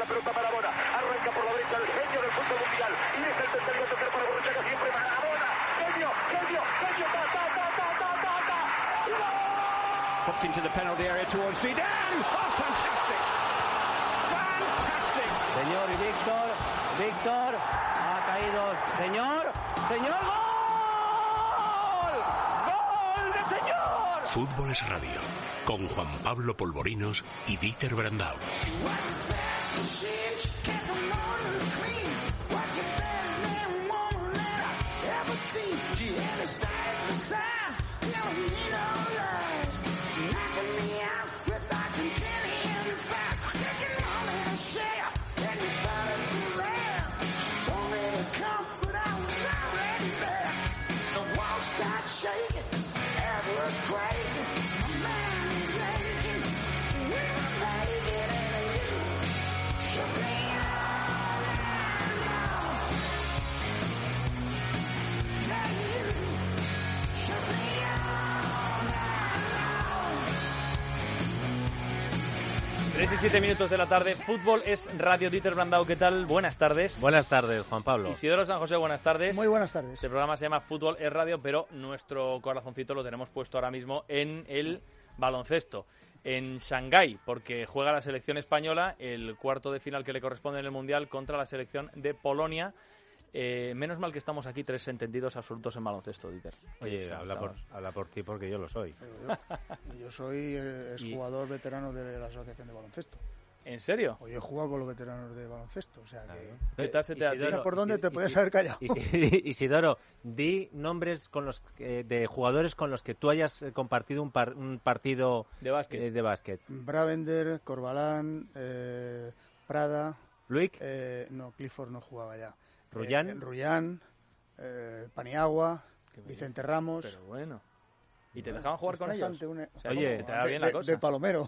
la pelota Maradona. Arranca por la derecha el genio del fútbol mundial. Y es el tercer gato que para Borruchaga siempre Maradona. Genio, genio, genio. Popped into the penalty area towards Zidane. Oh, fantastic. Fantastic. Señor y Víctor ha caído. Señor, ¡gol de señor! Fútbol es radio, con Juan Pablo Polvorinos y Dieter Brandau. Tres y 7 minutos de la tarde, Fútbol es Radio. Dieter Brandau, ¿qué tal? Buenas tardes. Buenas tardes, Juan Pablo. Isidoro San José, buenas tardes. Muy buenas tardes. Este programa se llama Fútbol es Radio, pero nuestro corazoncito lo tenemos puesto ahora mismo en el baloncesto. En Shanghái, porque juega la selección española el cuarto de final que le corresponde en el Mundial contra la selección de Polonia. Menos mal que estamos aquí tres entendidos absolutos en baloncesto, Dieter. Oye, habla por ti porque yo lo soy. Yo soy exjugador veterano de la Asociación de Baloncesto. ¿En serio? Hoy he jugado con los veteranos de baloncesto, o sea que... ¿Qué tal se te ha Mira por dónde te podías haber callado. Isidoro, di nombres de jugadores con los que tú hayas compartido un partido de básquet. Bravender, Corbalán, Prada... ¿Luic? No, Clifford no jugaba ya. ¿Rullán? Paniagua, Vicente Ramos... Pero bueno... ¿Y te dejaban jugar con ellos? Oye, se te da bien la cosa. De Palomero.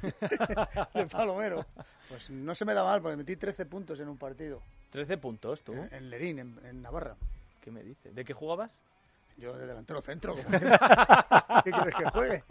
De Palomero. Pues no se me da mal, porque metí 13 puntos en un partido. ¿13 puntos tú? En Lerín, en Navarra. ¿Qué me dices? ¿De qué jugabas? Yo de delantero centro. ¿Qué quieres que juegue?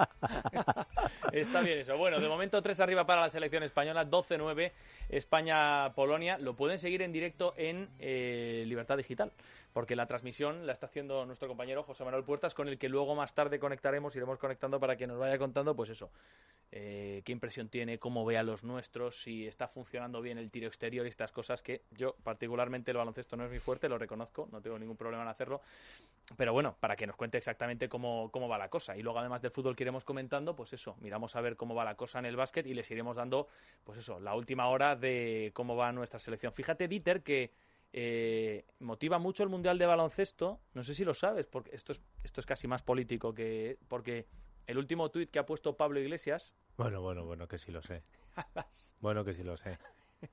Está bien eso. Bueno, de momento 3 arriba para la selección española, 12-9 España-Polonia. Lo pueden seguir en directo en Libertad Digital, porque la transmisión la está haciendo nuestro compañero José Manuel Puertas, con el que luego más tarde iremos conectando para que nos vaya contando, pues eso, qué impresión tiene, cómo ve a los nuestros, si está funcionando bien el tiro exterior y estas cosas que yo, particularmente, el baloncesto no es mi fuerte, lo reconozco, no tengo ningún problema en hacerlo, pero bueno, para que nos cuente exactamente cómo va la cosa. Y luego, además del fútbol que iremos comentando, pues eso, miramos a ver cómo va la cosa en el básquet y les iremos dando, pues eso, la última hora de cómo va nuestra selección. Fíjate, Dieter, que motiva mucho el Mundial de Baloncesto, no sé si lo sabes, porque esto es casi más político porque el último tuit que ha puesto Pablo Iglesias... Bueno, que sí lo sé. Bueno, que sí lo sé.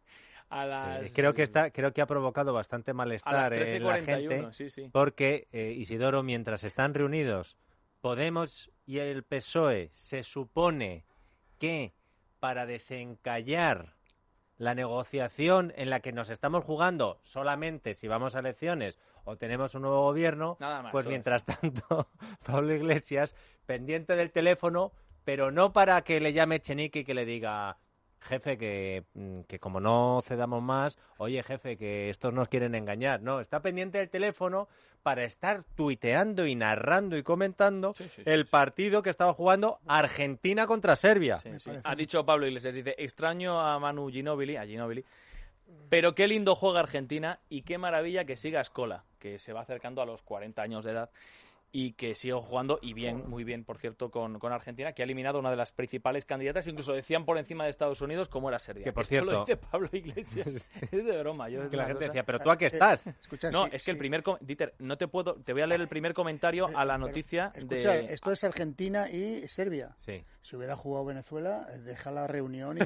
Sí, creo que ha provocado bastante malestar en la gente, sí. Porque, Isidoro, mientras están reunidos Podemos y el PSOE, se supone que para desencallar la negociación en la que nos estamos jugando solamente si vamos a elecciones o tenemos un nuevo gobierno, pues mientras tanto, Pablo Iglesias, pendiente del teléfono, pero no para que le llame Echenique y que le diga: jefe, que como no cedamos más, oye, jefe, que estos nos quieren engañar. No, está pendiente del teléfono para estar tuiteando y narrando y comentando el partido que estaba jugando Argentina contra Serbia. Sí. Ha dicho Pablo Iglesias, dice: extraño a Manu Ginóbili, pero qué lindo juega Argentina y qué maravilla que siga Scola, que se va acercando a los 40 años de edad y que sigue jugando, y bien, muy bien, por cierto, con Argentina, que ha eliminado una de las principales candidatas, incluso decían por encima de Estados Unidos, como era Serbia. Que por Esto cierto, lo dice Pablo Iglesias, es de broma. Que la gente decía: ¿pero tú a qué estás? Escucha, no, es que el primer... Dieter, te voy a leer el primer comentario a la noticia escucha, esto es Argentina y Serbia. Sí. Si hubiera jugado Venezuela, deja la reunión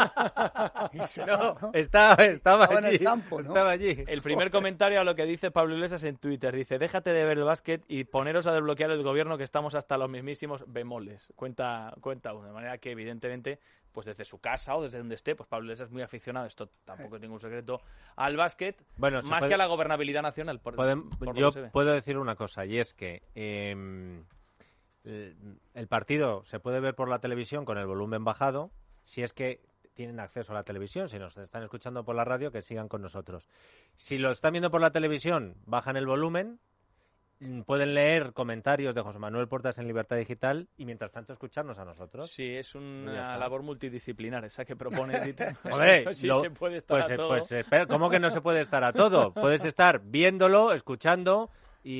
y se no, va, ¿no? Estaba allí. En el campo, ¿no? Estaba allí. El primer comentario a lo que dice Pablo Iglesias en Twitter. Dice: déjate de ver el básquet y poneros a desbloquear el gobierno, que estamos hasta los mismísimos bemoles. Cuenta uno. De manera que, evidentemente, pues desde su casa o desde donde esté, pues Pablo Iglesias es muy aficionado, esto tampoco es ningún secreto, al básquet, bueno, más que a la gobernabilidad nacional. Yo puedo decir una cosa, y es que el partido se puede ver por la televisión con el volumen bajado, si es que tienen acceso a la televisión. Si nos están escuchando por la radio, que sigan con nosotros. Si lo están viendo por la televisión, bajan el volumen, pueden leer comentarios de José Manuel Puertas en Libertad Digital y mientras tanto escucharnos a nosotros. Sí, es una labor multidisciplinar esa que propone Dieter. Hombre, sí se puede estar a todo. Pues espera, ¿cómo que no se puede estar a todo? Puedes estar viéndolo, escuchando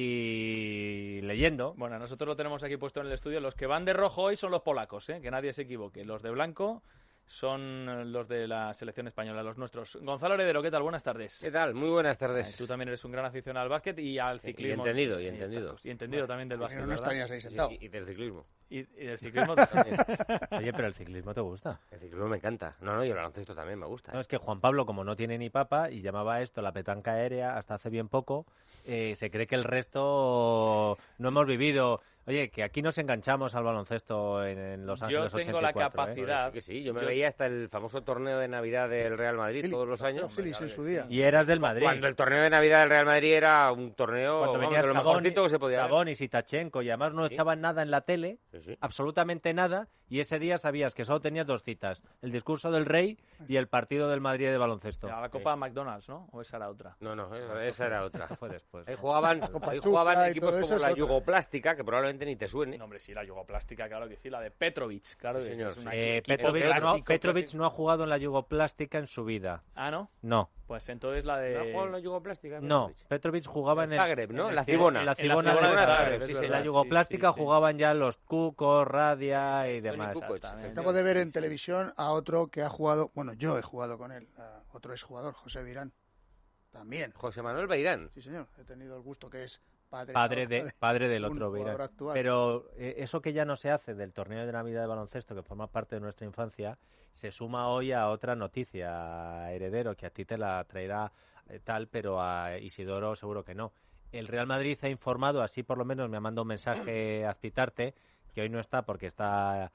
y leyendo. Bueno, nosotros lo tenemos aquí puesto en el estudio. Los que van de rojo hoy son los polacos, que nadie se equivoque. Los de blanco son los de la selección española, los nuestros. Gonzalo Heredero, ¿qué tal? Buenas tardes. ¿Qué tal? Muy buenas tardes. Tú también eres un gran aficionado al básquet y al ciclismo. Y entendido. Y entendido también del básquet, No ¿verdad? estarías ahí sentado. Y del ciclismo. Y del ciclismo también. Oye, pero el ciclismo te gusta. El ciclismo me encanta. No, y el baloncesto también me gusta. No, es que Juan Pablo, como no tiene ni papa, y llamaba esto la petanca aérea hasta hace bien poco, se cree que el resto no hemos vivido. Oye, que aquí nos enganchamos al baloncesto en Los Ángeles 84. Yo tengo la capacidad. Que sí, yo me veía hasta el famoso torneo de Navidad del Real Madrid todos los años. En su día. Y eras del Madrid. Cuando el torneo de Navidad del Real Madrid era un torneo Cuando venía de lo mejorcito que se podía ver. Sabonis y Tachenko, y además no echaban nada en la tele, Sí. absolutamente nada, y ese día sabías que solo tenías 2 citas, el discurso del rey y el partido del Madrid de baloncesto. La Copa McDonald's, ¿no? ¿O esa era otra? No, esa era otra. Eso fue después. Ahí jugaban Chuca y equipos todo eso como es la otra. Yugoplástica, que probablemente ni te suene. No, hombre, sí, la yugoplástica, claro que sí. La de Petrovic, claro Sí, que señor, sí. Es una sí. Petrovic, clásico, Petrovic no ha jugado en la Yugoplástica en su vida. Ah, ¿no? No. Pues entonces la de... ¿No jugó en la Yugoplástica? No, Petrovic jugaba en el Zagreb, ¿no? en la Cibona. en la En la Cibona Cibona de de Zagreb. Zagreb, es En verdad. la Yugoplástica Sí, sí, sí. jugaban ya los Kukos, Radia y demás. Kukoc, Exactamente. Acabo de ver en televisión a otro que ha jugado, bueno, yo he jugado con él, a otro exjugador, José Virán. También. José Manuel Beirán. Sí, señor. He tenido el gusto que es padre Padre del un otro, jugador Beirán. actual. Pero eso que ya no se hace del torneo de Navidad de baloncesto, que forma parte de nuestra infancia, se suma hoy a otra noticia, Heredero, que a ti te la traerá tal, pero a Isidoro seguro que no. El Real Madrid ha informado, así por lo menos me ha mandado un mensaje a citarte, que hoy no está porque está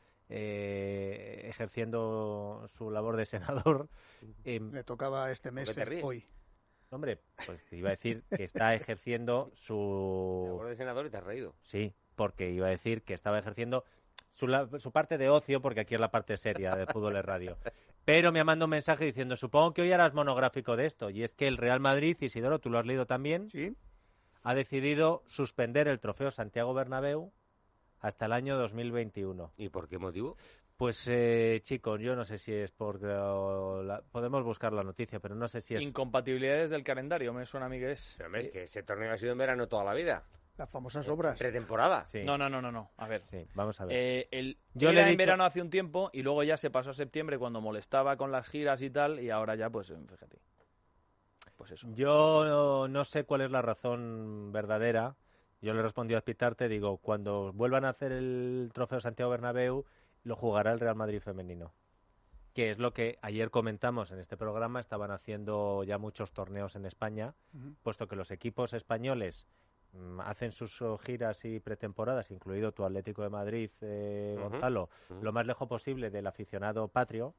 ejerciendo su labor de senador. Le tocaba este mes ¿Por qué te ríes? hoy. Hombre, pues te iba a decir que está ejerciendo Me su... acuerdo de senador y te has reído. Sí, porque iba a decir que estaba ejerciendo su parte de ocio, porque aquí es la parte seria de Fútbol es Radio. Pero me ha mandado un mensaje diciendo, supongo que hoy harás monográfico de esto, y es que el Real Madrid, Isidoro, tú lo has leído también, Sí. ha decidido suspender el trofeo Santiago Bernabéu hasta el año 2021. ¿Y por qué motivo? Pues, chicos, yo no sé si es porque... podemos buscar la noticia, pero no sé si es... Incompatibilidades del calendario, me suena a mí que es. Pero, hombre, es que ese torneo ha sido en verano toda la vida. Las famosas obras. Pretemporada. Sí, No. A ver. sí, vamos a ver. Yo Yo le he era en dicho- verano hace un tiempo y luego ya se pasó a septiembre cuando molestaba con las giras y tal, y ahora ya, pues, fíjate. Pues eso. Yo no sé cuál es la razón verdadera. Yo le respondí a Pitarte, digo, cuando vuelvan a hacer el trofeo Santiago Bernabéu, lo jugará el Real Madrid femenino. Que es lo que ayer comentamos en este programa, estaban haciendo ya muchos torneos en España, puesto que los equipos españoles hacen sus giras y pretemporadas, incluido tu Atlético de Madrid, Gonzalo, lo más lejos posible del aficionado patrio,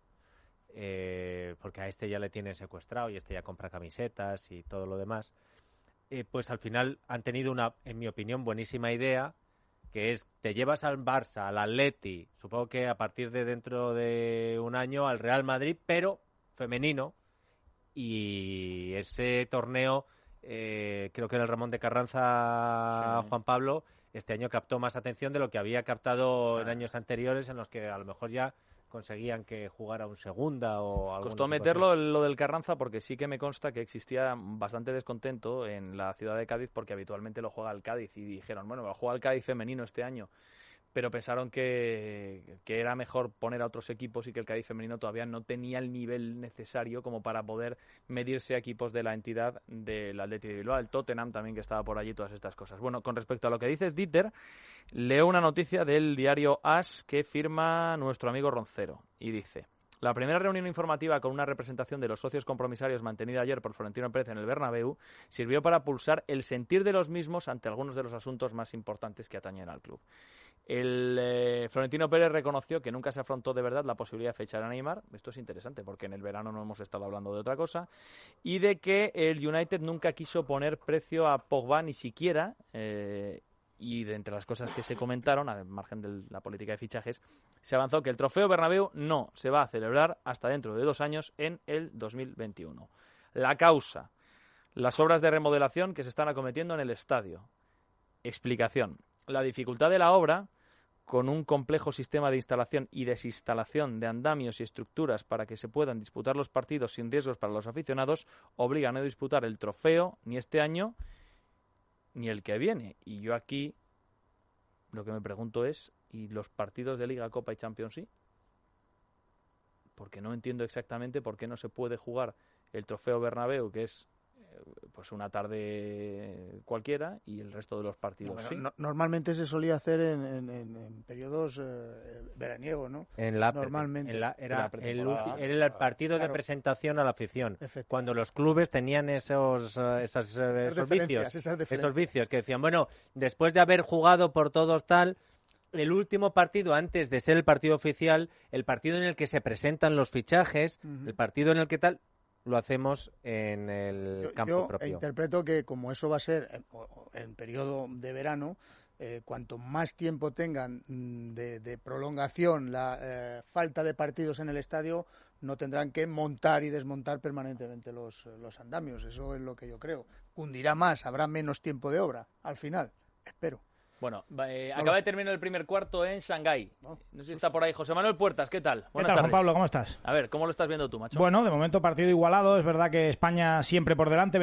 porque a este ya le tienen secuestrado y este ya compra camisetas y todo lo demás, pues al final han tenido una, en mi opinión, buenísima idea, que es, te llevas al Barça, al Atleti, supongo que a partir de dentro de un año al Real Madrid, pero femenino, y ese torneo, creo que era el Ramón de Carranza, Sí. Juan Pablo, este año captó más atención de lo que había captado en años anteriores, en los que a lo mejor ya conseguían que jugara un segunda o algo. Costó meterlo lo del Carranza porque sí que me consta que existía bastante descontento en la ciudad de Cádiz porque habitualmente lo juega el Cádiz y dijeron, bueno, lo juega el Cádiz femenino este año, pero pensaron que era mejor poner a otros equipos y que el Cádiz femenino todavía no tenía el nivel necesario como para poder medirse a equipos de la entidad del Athletic de Bilbao, el Tottenham también que estaba por allí, todas estas cosas. Bueno, con respecto a lo que dices, Dieter, leo una noticia del diario AS que firma nuestro amigo Roncero y dice: la primera reunión informativa con una representación de los socios compromisarios mantenida ayer por Florentino Pérez en el Bernabéu sirvió para pulsar el sentir de los mismos ante algunos de los asuntos más importantes que atañen al club. El Florentino Pérez reconoció que nunca se afrontó de verdad la posibilidad de fechar a Neymar. Esto es interesante porque en el verano no hemos estado hablando de otra cosa. Y de que el United nunca quiso poner precio a Pogba ni siquiera. y de entre las cosas que se comentaron, al margen de la política de fichajes, se avanzó que el Trofeo Bernabéu no se va a celebrar hasta dentro de 2 años, en el 2021. La causa: las obras de remodelación que se están acometiendo en el estadio. Explicación: la dificultad de la obra, con un complejo sistema de instalación y desinstalación de andamios y estructuras para que se puedan disputar los partidos sin riesgos para los aficionados, obliga a no disputar el trofeo ni este año ni el que viene. Y yo aquí lo que me pregunto es, ¿y los partidos de Liga, Copa y Champions sí? Porque no entiendo exactamente por qué no se puede jugar el Trofeo Bernabéu, que es pues una tarde cualquiera, y el resto de los partidos sí. Normalmente se solía hacer en periodos veraniegos, ¿no? Normalmente. Era el partido de presentación a la afición. Cuando los clubes tenían esos vicios que decían, bueno, después de haber jugado por todos tal, el último partido antes de ser el partido oficial, el partido en el que se presentan los fichajes, el partido en el que tal, lo hacemos en el campo propio. Yo interpreto que como eso va a ser en periodo de verano, cuanto más tiempo tengan de prolongación la falta de partidos en el estadio, no tendrán que montar y desmontar permanentemente los andamios. Eso es lo que yo creo. Cundirá más, habrá menos tiempo de obra al final, espero. Bueno, acaba de terminar el primer cuarto en Shanghái. No sé si está por ahí José Manuel Puertas, ¿qué tal? Buenas tardes. Juan Pablo, ¿cómo estás? A ver, ¿cómo lo estás viendo tú, macho? Bueno, de momento partido igualado. Es verdad que España siempre por delante,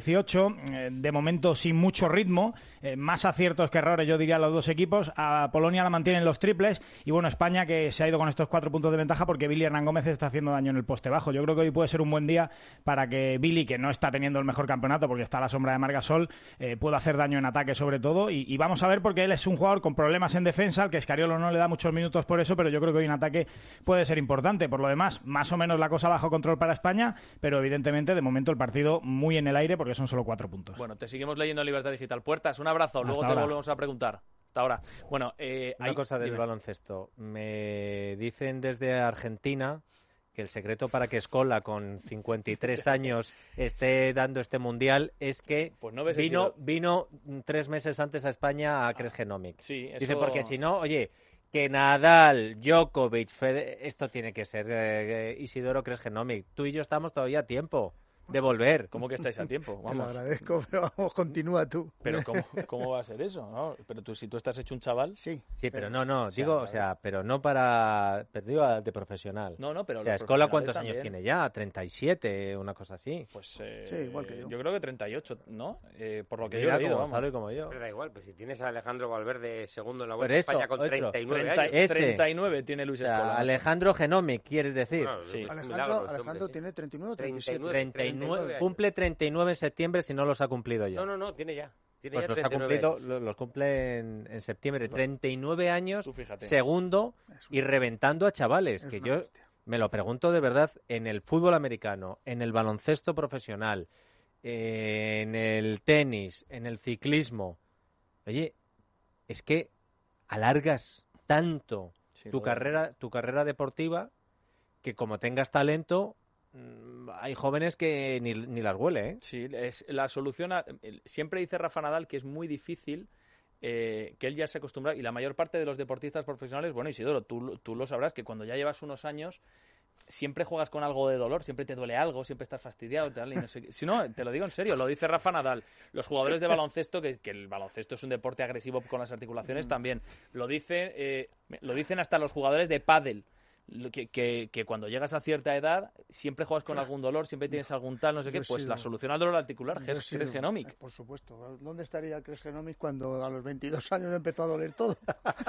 22-18. De momento sin mucho ritmo. Más aciertos que errores, yo diría, los dos equipos. A Polonia la mantienen los triples. Y bueno, España que se ha ido con estos 4 puntos de ventaja porque Billy Hernán Gómez está haciendo daño en el poste bajo. Yo creo que hoy puede ser un buen día para que Billy, que no está teniendo el mejor campeonato porque está a la sombra de Marc Gasol, pueda hacer daño en ataque sobre todo. Y vamos a ver, porque él es un jugador con problemas en defensa, al que Escariolo no le da muchos minutos por eso, pero yo creo que hoy en ataque puede ser importante. Por lo demás, más o menos la cosa bajo control para España, pero evidentemente de momento el partido muy en el aire porque son solo 4 puntos. Bueno, te seguimos leyendo en Libertad Digital. Puertas, un abrazo, luego te volvemos a preguntar. Hasta ahora. Bueno, una cosa del baloncesto. Me dicen desde Argentina que el secreto para que Scola, con 53 años, esté dando este mundial es que pues no vino 3 meses antes a España a Kresgenomic. Sí, eso... Dice, porque si no, oye, que Nadal, Djokovic, esto tiene que ser Isidoro Kresgenomic. Tú y yo estamos todavía a tiempo de volver. ¿Cómo que estáis a tiempo? Vamos. Te lo agradezco, pero vamos, continúa tú. Pero ¿cómo va a ser eso? ¿No? Pero si tú estás hecho un chaval... Sí, pero no, digo, o sea, pero no para... Pero digo de profesional. No, pero... O sea, Scola, ¿cuántos años tiene ya? 37, una cosa así. Pues sí, igual que yo. Yo creo que 38, ¿no? Por lo que yo he leído, como Gonzalo y como yo. Pero da igual, pues si tienes a Alejandro Valverde segundo en la Vuelta a España con 39 años. 39 tiene Luis Scola. Alejandro Genomic, ¿quieres decir? Bueno, sí. Alejandro tiene 39 o 37. 39, cumple 39 en septiembre si no los ha cumplido ya. No, tiene ya. Pues ya los cumple en septiembre. 39 años, segundo y reventando a chavales. Que yo me lo pregunto de verdad, en el fútbol americano, en el baloncesto profesional, en el tenis, en el ciclismo. Oye, es que alargas tanto tu carrera deportiva que como tengas talento... hay jóvenes que ni las huele, ¿eh? Sí, es la solución siempre dice Rafa Nadal que es muy difícil que él ya se acostumbra, y la mayor parte de los deportistas profesionales, bueno, Isidoro, tú lo sabrás, que cuando ya llevas unos años siempre juegas con algo de dolor, siempre te duele algo, siempre estás fastidiado, tal, y no sé qué. Si no, te lo digo en serio, lo dice Rafa Nadal. Los jugadores de baloncesto, que el baloncesto es un deporte agresivo con las articulaciones también, lo dicen hasta los jugadores de pádel. Que cuando llegas a cierta edad siempre juegas con algún dolor, siempre tienes algún tal, no sé qué, pues la solución al dolor articular es Kresgenomic. Por supuesto. ¿Dónde estaría Kresgenomic cuando a los 22 años empezó a doler todo?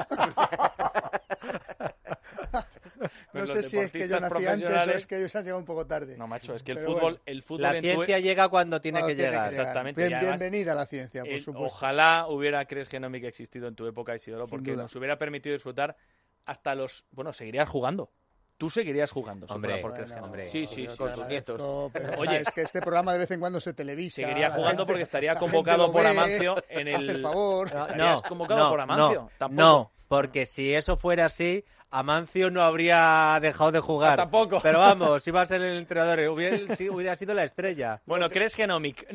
No sé si es que yo nací antes o es que ellos han llegado un poco tarde. No, macho, es que el fútbol la ciencia llega cuando tiene que llegar. Exactamente. Bienvenida a la ciencia, por supuesto. Ojalá hubiera Kresgenomic existido en tu época, Isidoro, porque nos hubiera permitido disfrutar hasta los... Bueno, seguirías jugando. Tú seguirías jugando. Hombre. Sí, con tus nietos. Oye, es que este programa de vez en cuando se televisa. Seguiría jugando porque estaría convocado por Amancio en el... Haz el favor. Estarías convocado por Amancio. No, porque si eso fuera así, Amancio no habría dejado de jugar. Tampoco. Pero vamos, iba a ser el entrenador, hubiera sido la estrella. Bueno, Cres Genomic,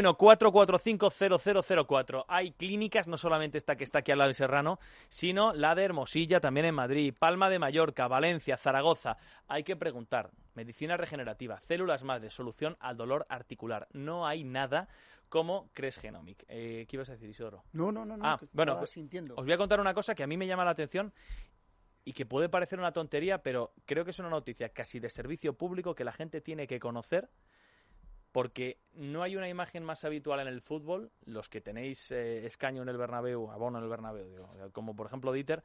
91-445-0004. Hay clínicas, no solamente esta que está aquí al lado de Serrano, sino la de Hermosilla, también en Madrid, Palma de Mallorca, Valencia, Zaragoza. Hay que preguntar. Medicina regenerativa, células madres, solución al dolor articular. No hay nada como Cres Genomic. ¿Qué ibas a decir, Isidoro? No. Bueno, os voy a contar una cosa que a mí me llama la atención y que puede parecer una tontería, pero creo que es una noticia casi de servicio público que la gente tiene que conocer, porque no hay una imagen más habitual en el fútbol, los que tenéis escaño en el Bernabéu, abono en el Bernabéu, digo, como por ejemplo Dieter,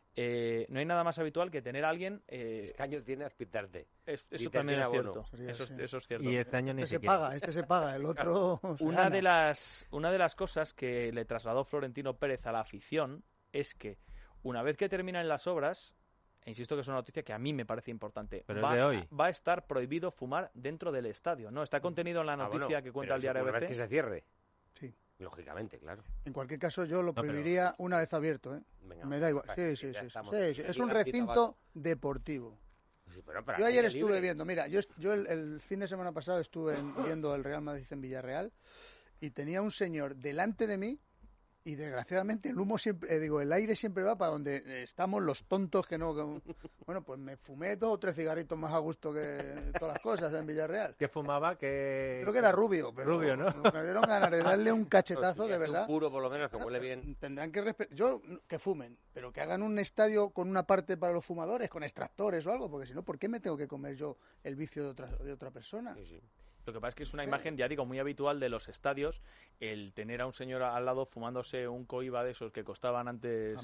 no hay nada más habitual que tener a alguien... escaño tiene Azpitarte. Eso también es cierto. Eso es cierto. Y este año ni siquiera. Este se paga, el otro... Una de las cosas que le trasladó Florentino Pérez a la afición es que una vez que terminan las obras, e insisto que es una noticia que a mí me parece importante, pero es de hoy. Va a estar prohibido fumar dentro del estadio. No, está contenido en la noticia que cuenta el diario ABC. ¿Una vez que se cierre? Sí. Lógicamente, claro. En cualquier caso, yo lo prohibiría una vez abierto, ¿eh? Venga, me da igual. Sí. Es un recinto deportivo. Sí, pero yo ayer estuve viendo, mira, yo el fin de semana pasado estuve viendo el Real Madrid en Villarreal y tenía un señor delante de mí. Y desgraciadamente el aire siempre va para donde estamos los tontos que no... Bueno, pues me fumé 2 o 3 cigarritos más a gusto que todas las cosas en Villarreal. ¿Qué fumaba? Creo que era rubio, pero rubio, ¿no? Me dieron ganas de darle un cachetazo, de verdad. Un puro, por lo menos, que huele bien. Tendrán que que fumen, pero que hagan un estadio con una parte para los fumadores, con extractores o algo, porque si no, ¿por qué me tengo que comer yo el vicio de otra persona? Sí. Lo que pasa es que es una imagen, ya digo, muy habitual de los estadios, el tener a un señor al lado fumándose un coiba de esos que costaban antes,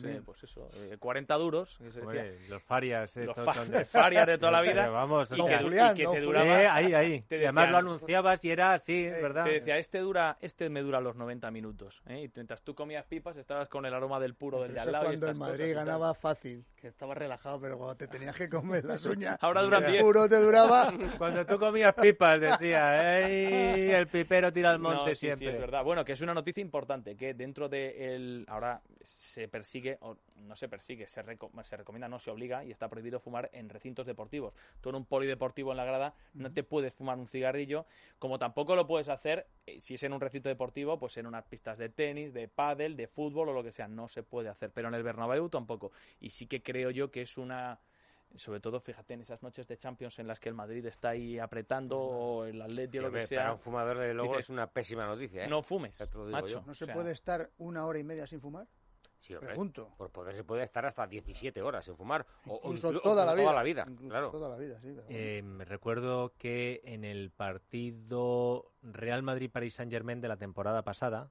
40 duros. Que se decía. Los farias. Los farias de toda la vida. Vamos, y que te duraba... ahí. Y además lo anunciabas y era así, ¿verdad? Te decía, este me dura los 90 minutos. Y mientras tú comías pipas, estabas con el aroma del puro del de al lado. Cuando el Madrid ganaba fácil, que estaba relajado, pero cuando te tenías que comer las uñas, ahora duran 10. El puro te duraba... Cuando tú comías pipas, decía... ¡Ey! El pipero tira al monte siempre. Sí, es verdad. Bueno, que es una noticia importante, que dentro de ahora se persigue, o no se persigue, se recomienda, no se obliga, y está prohibido fumar en recintos deportivos. Tú en un polideportivo en la grada no te puedes fumar un cigarrillo, como tampoco lo puedes hacer, si es en un recinto deportivo, pues en unas pistas de tenis, de pádel, de fútbol o lo que sea. No se puede hacer, pero en el Bernabéu tampoco. Y sí que creo yo que es una... Sobre todo, fíjate, en esas noches de Champions en las que el Madrid está ahí apretando, o el Atleti o lo que sea. Para un fumador, de luego, es una pésima noticia, ¿eh? No fumes, macho. ¿No se puede estar 1 hora y media sin fumar? Sí, hombre. Pregunto. Por poder se puede estar hasta 17 horas sin fumar. Incluso toda la vida. Claro. Toda la vida, sí. Me recuerdo que en el partido Real Madrid-Paris Saint-Germain de la temporada pasada,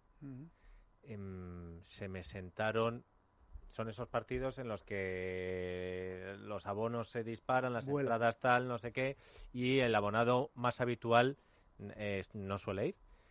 se me sentaron... Son esos partidos en los que los abonos se disparan, las entradas tal, no sé qué, y el abonado más habitual no suele ir.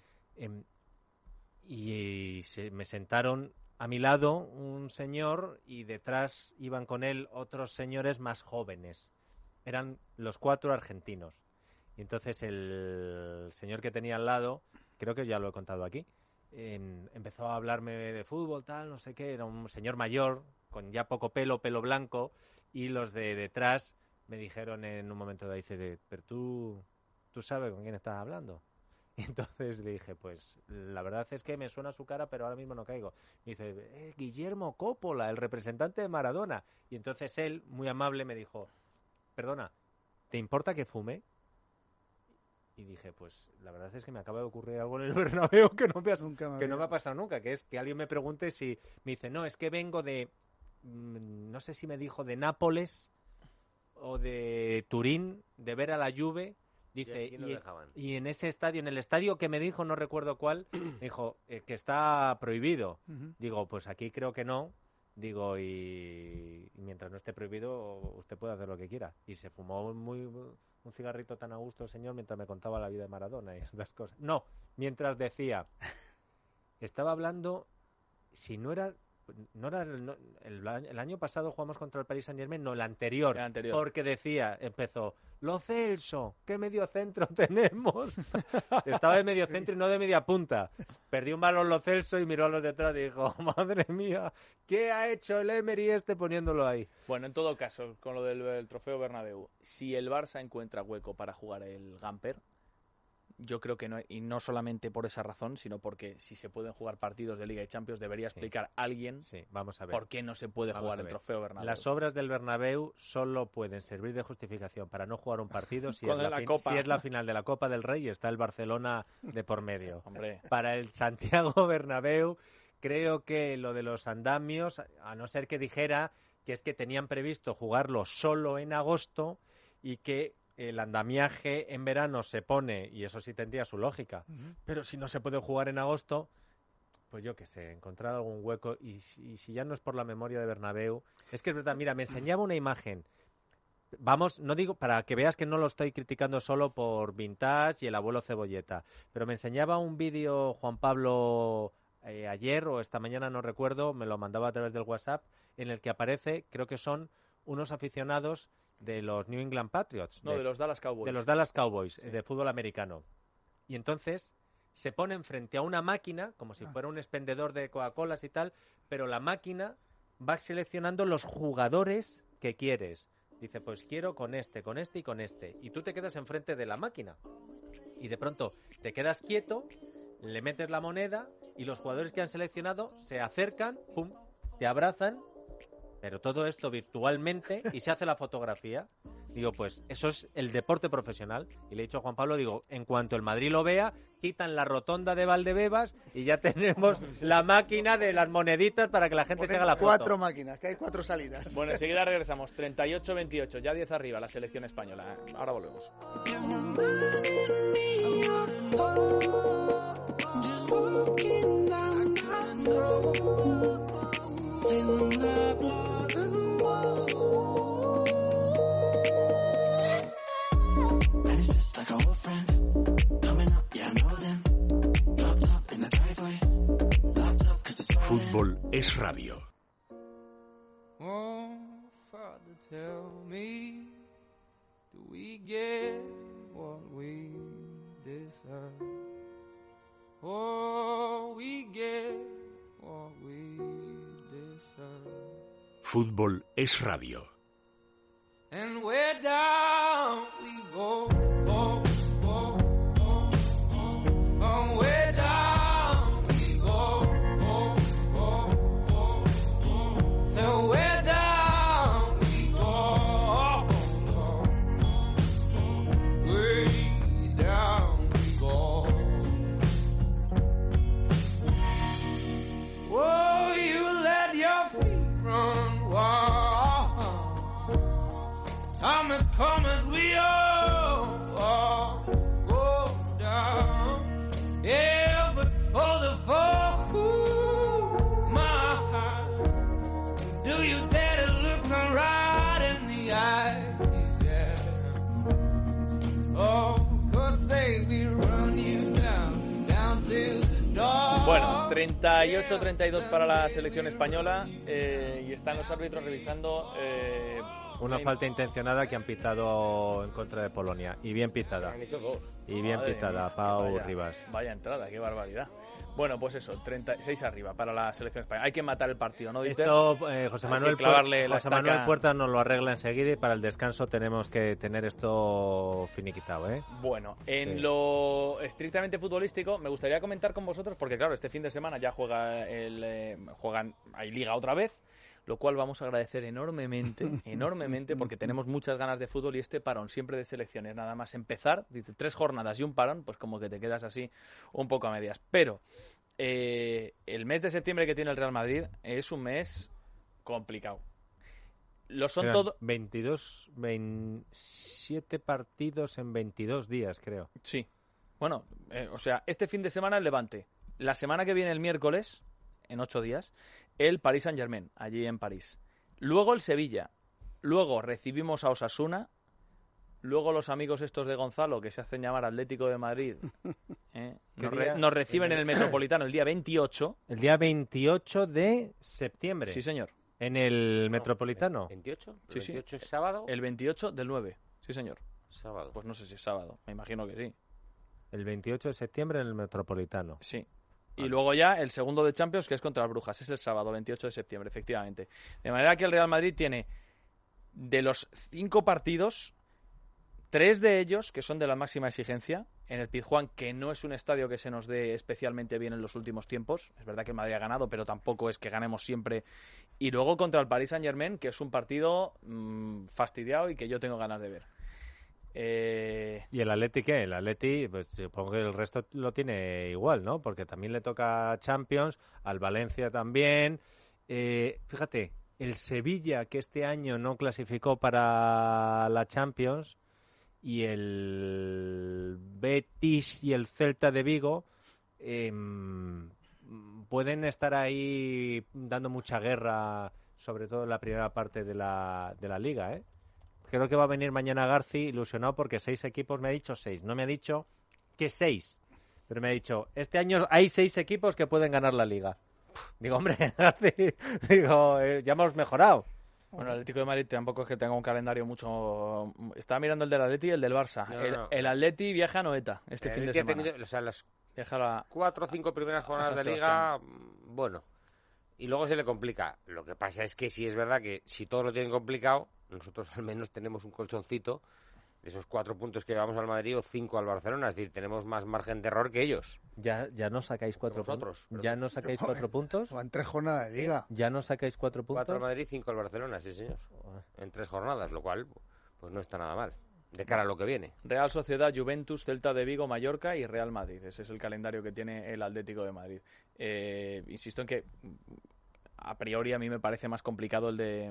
Y me sentaron a mi lado un señor y detrás iban con él otros señores más jóvenes. Eran los 4 argentinos. Y entonces el señor que tenía al lado, creo que ya lo he contado aquí, empezó a hablarme de fútbol, tal, no sé qué, era un señor mayor, con ya poco pelo blanco, y los de detrás me dijeron en un momento de ahí, dice, pero tú sabes con quién estás hablando. Y entonces le dije, pues la verdad es que me suena su cara, pero ahora mismo no caigo. Me dice, Guillermo Coppola, el representante de Maradona. Y entonces él, muy amable, me dijo, perdona, ¿te importa que fume? Y dije, pues la verdad es que me acaba de ocurrir algo en el Bernabéu que no me ha pasado nunca, que es que alguien me pregunte si... Me dice, no, es que vengo de... No sé si me dijo de Nápoles o de Turín, de ver a la Juve. Dice, y en ese estadio, en el estadio que me dijo, no recuerdo cuál, me dijo que está prohibido. Digo, pues aquí creo que no. Digo, y mientras no esté prohibido, usted puede hacer lo que quiera. Y se fumó un cigarrito tan a gusto el señor mientras me contaba la vida de Maradona y esas cosas. No, mientras decía, estaba hablando, si no era no era el año pasado jugamos contra el Paris Saint-Germain, no, el anterior. Porque empezó, Lo Celso, ¿qué medio centro tenemos? Estaba de medio centro y no de media punta. Perdió un balón Lo Celso y miró a los detrás y dijo, madre mía, ¿qué ha hecho el Emery poniéndolo ahí? Bueno, en todo caso, con lo del trofeo Bernabéu, si el Barça encuentra hueco para jugar el Gamper, yo creo que no, y no solamente por esa razón, sino porque si se pueden jugar partidos de Liga y Champions, debería explicar alguien vamos a ver. por qué no se puede jugar el trofeo Bernabéu. Las obras del Bernabéu solo pueden servir de justificación para no jugar un partido si es la final de la Copa del Rey y está el Barcelona de por medio. Hombre. Para el Santiago Bernabéu, creo que lo de los andamios, a no ser que dijera que es que tenían previsto jugarlo solo en agosto y que el andamiaje en verano se pone, y eso sí tendría su lógica, pero si no se puede jugar en agosto, pues yo qué sé, encontrar algún hueco, y si ya no es por la memoria de Bernabéu, es que es verdad, mira, me enseñaba una imagen, vamos, no digo, para que veas que no lo estoy criticando solo por Vintage y el abuelo Cebolleta, pero me enseñaba un vídeo Juan Pablo ayer o esta mañana, no recuerdo, me lo mandaba a través del WhatsApp, en el que aparece, creo que son unos aficionados de los New England Patriots. No, de los Dallas Cowboys. De los Dallas Cowboys, de fútbol americano. Y entonces se ponen frente a una máquina, como si fuera un expendedor de Coca-Colas y tal, pero la máquina va seleccionando los jugadores que quieres. Dice, pues quiero con este y con este. Y tú te quedas enfrente de la máquina. Y de pronto te quedas quieto, le metes la moneda y los jugadores que han seleccionado se acercan, pum, te abrazan, pero todo esto virtualmente y se hace la fotografía. Digo, pues eso es el deporte profesional. Y le he dicho a Juan Pablo, digo, en cuanto el Madrid lo vea, quitan la rotonda de Valdebebas y ya tenemos la máquina de las moneditas para que la gente se haga la foto. 4 máquinas, que hay 4 salidas. Bueno, enseguida regresamos. 38-28, ya 10 arriba la selección española. Ahora volvemos. Fútbol es radio. Oh, Father, tell me, do we get what we deserve? Oh, we get what we deserve. Fútbol es radio. And we're down we go. Oh, oh, oh, oh, oh, we're down we go. Oh, oh, oh, oh. So we're down we go. Oh, oh, oh. Way down we go. Oh, you let your feet run wild. Time has come as we all go down. Yeah, but for the folk who my heart, do you dare to look them right in the eyes? Yeah. Oh, 'cause they will run you down to the door. Bueno, 38-32 para la selección española y están los árbitros revisando una falta intencionada que han pitado en contra de Polonia. Y bien pitada. Han hecho 2. Y bien Madre pitada, mía, Pau Rivas. Vaya entrada, qué barbaridad. Bueno, pues eso, 36 arriba para la selección española. Hay que matar el partido, ¿no, Dieter? Esto, José Manuel Puerta nos lo arregla enseguida y para el descanso tenemos que tener esto finiquitado, ¿eh? Bueno, en lo estrictamente futbolístico, me gustaría comentar con vosotros, porque claro, este fin de semana ya hay Liga otra vez, lo cual vamos a agradecer enormemente, porque tenemos muchas ganas de fútbol y este parón siempre de selecciones, nada más empezar, 3 jornadas y un parón, pues como que te quedas así un poco a medias. Pero el mes de septiembre que tiene el Real Madrid es un mes complicado. Lo son todos 27 partidos en 22 días, creo. Sí. Bueno, o sea, este fin de semana el Levante. La semana que viene, el miércoles, en 8 días, el Paris Saint-Germain, allí en París. Luego el Sevilla. Luego recibimos a Osasuna. Luego los amigos estos de Gonzalo, que se hacen llamar Atlético de Madrid, Nos reciben en el Metropolitano el día 28. El día 28 de septiembre. Sí, señor. ¿En el Metropolitano? ¿28? ¿El Sí, 28 es sábado? El 28 del 9. Sí, señor. Sábado. Pues no sé si es sábado. Me imagino que sí. El 28 de septiembre en el Metropolitano. Sí. Y luego ya el segundo de Champions, que es contra las Brujas. Es el sábado, 28 de septiembre, efectivamente. De manera que el Real Madrid tiene, de los 5 partidos, 3 de ellos que son de la máxima exigencia. En el Pizjuán, que no es un estadio que se nos dé especialmente bien en los últimos tiempos. Es verdad que el Madrid ha ganado, pero tampoco es que ganemos siempre. Y luego contra el Paris Saint-Germain, que es un partido fastidiado y que yo tengo ganas de ver. ¿Y el Atleti qué? El Atleti, pues supongo que el resto lo tiene igual, ¿no? Porque también le toca Champions, al Valencia también. Fíjate, el Sevilla, que este año no clasificó para la Champions, y el Betis y el Celta de Vigo pueden estar ahí dando mucha guerra, sobre todo en la primera parte de la Liga, ¿eh? Creo que va a venir mañana Garci ilusionado porque 6 equipos, me ha dicho 6. No me ha dicho que 6, pero me ha dicho, este año hay 6 equipos que pueden ganar la Liga. Digo, hombre, Garci, digo, ya hemos mejorado. Bueno, el Atlético de Madrid tampoco es que tenga un calendario mucho... Estaba mirando el del Atleti y el del Barça. No. El Atleti viaja a Noeta este fin de semana. Las Viaja 4 o 5 primeras jornadas de Liga, bueno, y luego se le complica. Lo que pasa es que sí es verdad que si todos lo tienen complicado, nosotros al menos tenemos un colchoncito de esos 4 puntos que llevamos al Madrid o 5 al Barcelona. Es decir, tenemos más margen de error que ellos. ¿Ya no sacáis 4 puntos? ¿Ya no sacáis 4 puntos? Van 3 jornadas de Liga. ¿Ya no sacáis 4 puntos? 4 al Madrid, 5 al Barcelona, sí señor. En 3 jornadas, lo cual pues no está nada mal de cara a lo que viene. Real Sociedad, Juventus, Celta de Vigo, Mallorca y Real Madrid. Ese es el calendario que tiene el Atlético de Madrid. Insisto en que a priori a mí me parece más complicado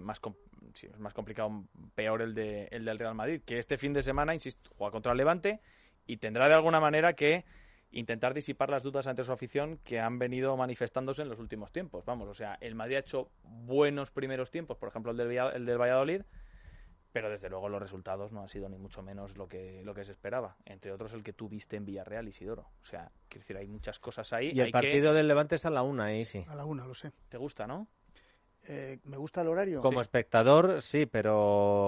peor el del Real Madrid, que este fin de semana, insisto, juega contra el Levante y tendrá de alguna manera que intentar disipar las dudas ante su afición que han venido manifestándose en los últimos tiempos. Vamos, o sea, el Madrid ha hecho buenos primeros tiempos, por ejemplo el del Valladolid, pero desde luego los resultados no han sido ni mucho menos lo que se esperaba. Entre otros el que tú viste en Villarreal, Isidoro. O sea, quiero decir, hay muchas cosas ahí. Y el partido del Levante es a la 1, ahí sí. A la 1, lo sé. ¿Te gusta, no? ¿Me gusta el horario? Como espectador, sí, pero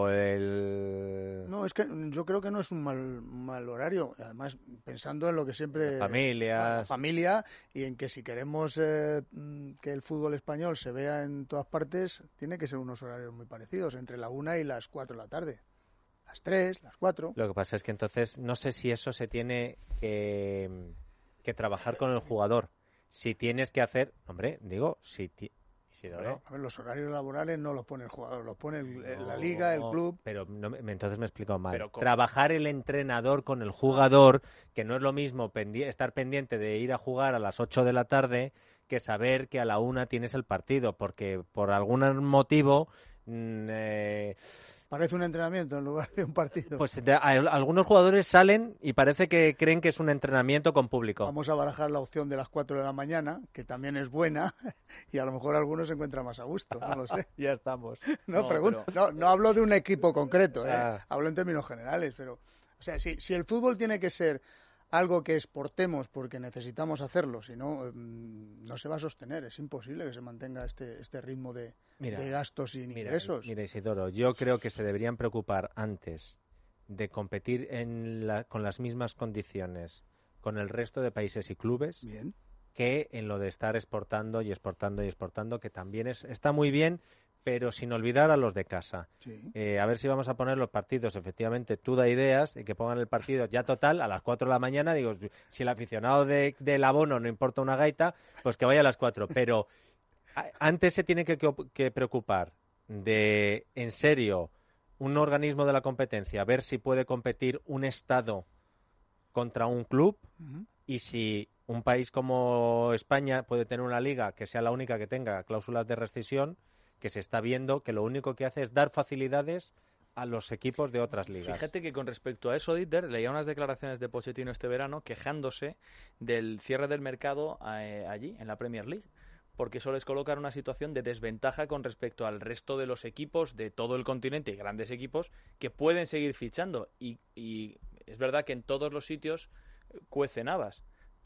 No, es que yo creo que no es un mal horario. Además, pensando en lo que siempre... La familia y en que si queremos que el fútbol español se vea en todas partes, tiene que ser unos horarios muy parecidos, entre la 1 y las 4 de la tarde. Las 3, las 4... Lo que pasa es que entonces no sé si eso se tiene que trabajar con el jugador. Si tienes que hacer... Hombre, digo, Isidoro. A ver, los horarios laborales no los pone el jugador, los pone la liga, el club. Pero entonces me he explicado mal. Trabajar el entrenador con el jugador, que no es lo mismo estar pendiente de ir a jugar a las 8 de la tarde que saber que a la 1 tienes el partido, porque por algún motivo... Parece un entrenamiento en lugar de un partido. Pues algunos jugadores salen y parece que creen que es un entrenamiento con público. Vamos a barajar la opción de las 4 de la mañana, que también es buena, y a lo mejor algunos se encuentran más a gusto, no lo sé. Ya estamos. No hablo de un equipo concreto, hablo en términos generales, pero o sea, si el fútbol tiene que ser algo que exportemos porque necesitamos hacerlo, si no, no se va a sostener. Es imposible que se mantenga este ritmo de gastos sin ingresos. Mira, Isidoro, yo creo que se deberían preocupar antes de competir con las mismas condiciones con el resto de países y clubes. Bien. Que en lo de estar exportando, que también está muy bien, pero sin olvidar a los de casa. Sí. A ver si vamos a poner los partidos, efectivamente, tú da ideas, de que pongan el partido ya total a las 4 de la mañana. Digo, si el aficionado del abono no importa una gaita, pues que vaya a las 4. Pero antes se tiene que preocupar de, en serio, un organismo de la competencia, ver si puede competir un Estado contra un club, y si un país como España puede tener una liga que sea la única que tenga cláusulas de rescisión, que se está viendo que lo único que hace es dar facilidades a los equipos de otras ligas. Fíjate que con respecto a eso, Dieter, leía unas declaraciones de Pochettino este verano quejándose del cierre del mercado allí, en la Premier League, porque eso les coloca en una situación de desventaja con respecto al resto de los equipos de todo el continente y grandes equipos que pueden seguir fichando. Y es verdad que en todos los sitios cuecen habas,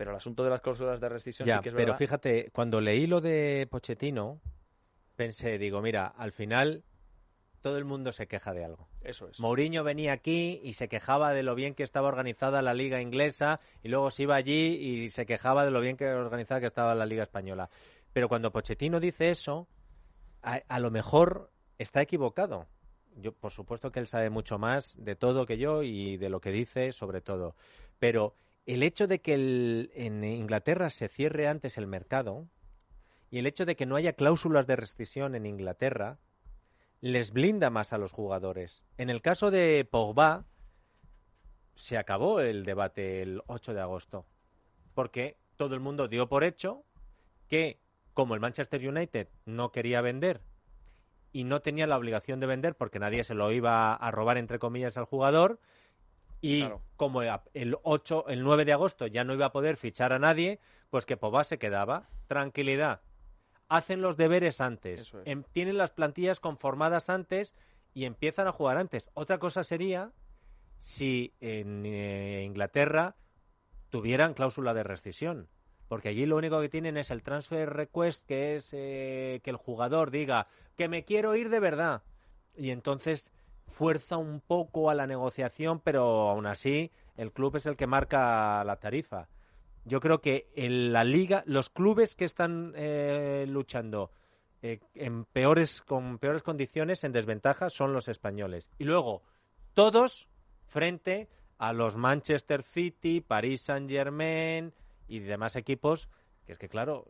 Pero el asunto de las cláusulas de rescisión Ya, sí que es pero verdad. fíjate, cuando leí lo de Pochettino, pensé, digo, mira, al final todo el mundo se queja de algo. Eso es. Mourinho venía aquí y se quejaba de lo bien que estaba organizada la liga inglesa y luego se iba allí y se quejaba de lo bien que organizada que estaba la liga española. Pero cuando Pochettino dice eso, a lo mejor está equivocado. Yo, por supuesto que él sabe mucho más de todo que yo y de lo que dice sobre todo. Pero el hecho de que en Inglaterra se cierre antes el mercado y el hecho de que no haya cláusulas de rescisión en Inglaterra les blinda más a los jugadores. En el caso de Pogba, se acabó el debate el 8 de agosto, porque todo el mundo dio por hecho que, como el Manchester United no quería vender y no tenía la obligación de vender porque nadie se lo iba a robar, entre comillas, al jugador, y Claro. como el 9 de agosto ya no iba a poder fichar a nadie, pues que Pogba se quedaba. Tranquilidad. Hacen los deberes antes, Eso es. tienen las plantillas conformadas antes y empiezan a jugar antes. Otra cosa sería si en Inglaterra tuvieran cláusula de rescisión, porque allí lo único que tienen es el transfer request, que es que el jugador diga que me quiero ir de verdad, y entonces fuerza un poco a la negociación, pero aún así el club es el que marca la tarifa. Yo creo que en la liga, los clubes que están luchando con peores condiciones, en desventaja, son los españoles. Y luego, todos frente a los Manchester City, Paris Saint-Germain y demás equipos, que es que, claro,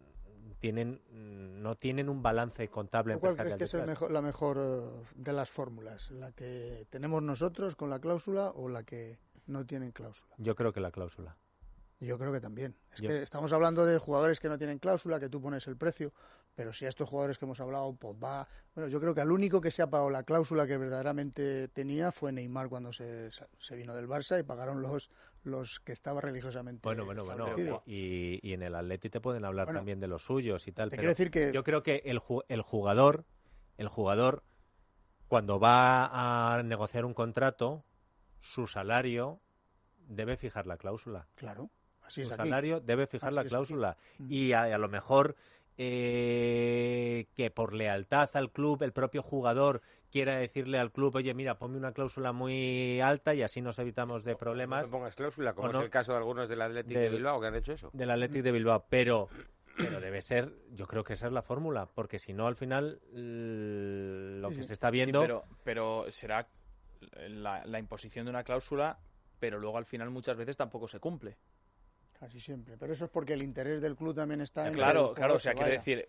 no tienen un balance contable ¿Cuál empresarial crees que es detrás. la mejor de las fórmulas? ¿La que tenemos nosotros con la cláusula o la que no tienen cláusula? Yo creo que la cláusula. Yo creo que también. Yo- Que estamos hablando de jugadores que no tienen cláusula, que tú pones el precio, pero si a estos jugadores que hemos hablado, Pogba, bueno, yo creo que al único que se ha pagado la cláusula que verdaderamente tenía fue Neymar cuando se vino del Barça y pagaron los que estaba religiosamente Bueno. establecido. Y en el Atleti te pueden hablar Bueno, también de los suyos y tal. te Pero quiero decir que- yo creo que el jugador, cuando va a negociar un contrato, su salario debe fijar la cláusula. Claro, así Su es aquí. salario debe fijar Así la es aquí. cláusula. Y a lo mejor que por lealtad al club el propio jugador quiera decirle al club, oye, mira, ponme una cláusula muy alta y así nos evitamos de problemas. No pongas cláusula, como O es no. el caso de algunos del Athletic de Bilbao que han hecho eso. Del Athletic de Bilbao, pero debe ser, yo creo que esa es la fórmula, porque si no, al final, lo que se está viendo... Sí, pero será la imposición de una cláusula, pero luego al final muchas veces tampoco se cumple. Casi siempre. Pero eso es porque el interés del club también está en que el Claro, jugador o sea, se quiero vaya. decir,